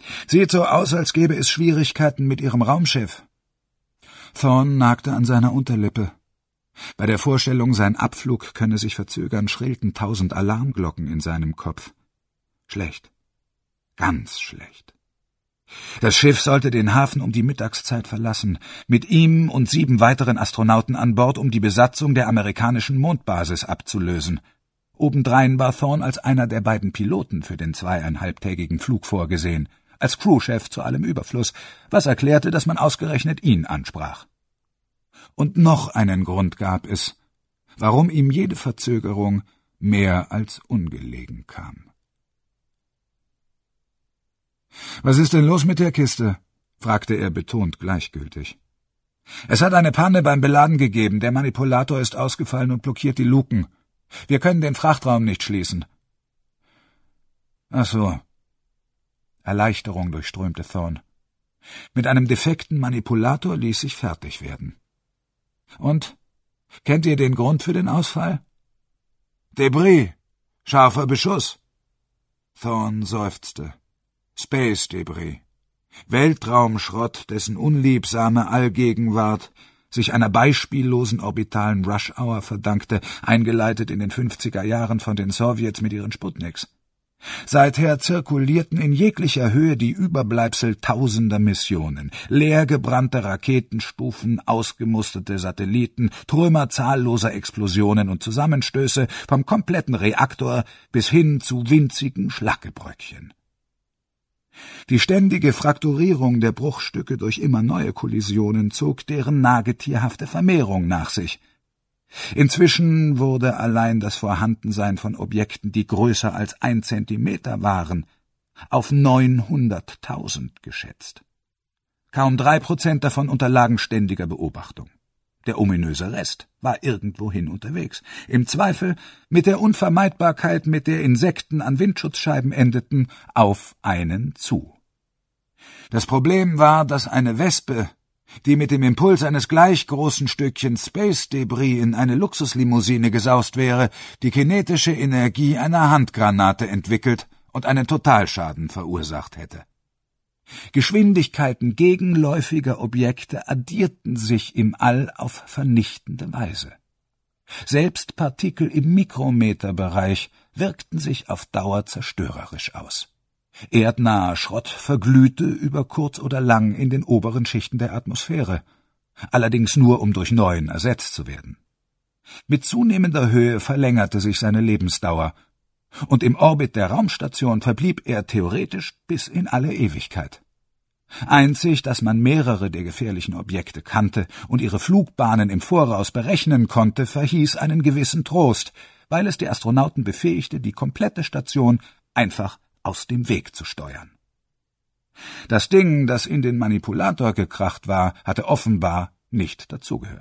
»Sieht so aus, als gäbe es Schwierigkeiten mit Ihrem Raumschiff.« Thorne nagte an seiner Unterlippe. Bei der Vorstellung, sein Abflug könne sich verzögern, schrillten 1000 Alarmglocken in seinem Kopf. Schlecht. Ganz schlecht. Das Schiff sollte den Hafen um die Mittagszeit verlassen, mit ihm und 7 weiteren Astronauten an Bord, um die Besatzung der amerikanischen Mondbasis abzulösen. Obendrein war Thorne als einer der beiden Piloten für den 2,5-tägigen Flug vorgesehen, als Crewchef zu allem Überfluss, was erklärte, dass man ausgerechnet ihn ansprach. Und noch einen Grund gab es, warum ihm jede Verzögerung mehr als ungelegen kam. »Was ist denn los mit der Kiste?« fragte er betont gleichgültig. »Es hat eine Panne beim Beladen gegeben. Der Manipulator ist ausgefallen und blockiert die Luken. Wir können den Frachtraum nicht schließen.« »Ach so.« Erleichterung durchströmte Thorne. Mit einem defekten Manipulator ließ sich fertig werden. »Und? Kennt ihr den Grund für den Ausfall?« »Debris. Scharfer Beschuss.« Thorne seufzte. Space-Debris. Weltraumschrott, dessen unliebsame Allgegenwart sich einer beispiellosen orbitalen Rush-Hour verdankte, eingeleitet in den 50er Jahren von den Sowjets mit ihren Sputniks. Seither zirkulierten in jeglicher Höhe die Überbleibsel tausender Missionen, leergebrannte Raketenstufen, ausgemusterte Satelliten, Trümmer zahlloser Explosionen und Zusammenstöße, vom kompletten Reaktor bis hin zu winzigen Schlackebröckchen. Die ständige Frakturierung der Bruchstücke durch immer neue Kollisionen zog deren nagetierhafte Vermehrung nach sich. Inzwischen wurde allein das Vorhandensein von Objekten, die größer als 1 Zentimeter waren, auf 900.000 geschätzt. Kaum 3% davon unterlagen ständiger Beobachtung. Der ominöse Rest war irgendwohin unterwegs, im Zweifel mit der Unvermeidbarkeit, mit der Insekten an Windschutzscheiben endeten, auf einen zu. Das Problem war, dass eine Wespe, die mit dem Impuls eines gleich großen Stückchens Space-Debris in eine Luxuslimousine gesaust wäre, die kinetische Energie einer Handgranate entwickelt und einen Totalschaden verursacht hätte. Geschwindigkeiten gegenläufiger Objekte addierten sich im All auf vernichtende Weise. Selbst Partikel im Mikrometerbereich wirkten sich auf Dauer zerstörerisch aus. Erdnaher Schrott verglühte über kurz oder lang in den oberen Schichten der Atmosphäre, allerdings nur, um durch neuen ersetzt zu werden. Mit zunehmender Höhe verlängerte sich seine Lebensdauer, und im Orbit der Raumstation verblieb er theoretisch bis in alle Ewigkeit. Einzig, dass man mehrere der gefährlichen Objekte kannte und ihre Flugbahnen im Voraus berechnen konnte, verhieß einen gewissen Trost, weil es die Astronauten befähigte, die komplette Station einfach aus dem Weg zu steuern. Das Ding, das in den Manipulator gekracht war, hatte offenbar nicht dazugehört.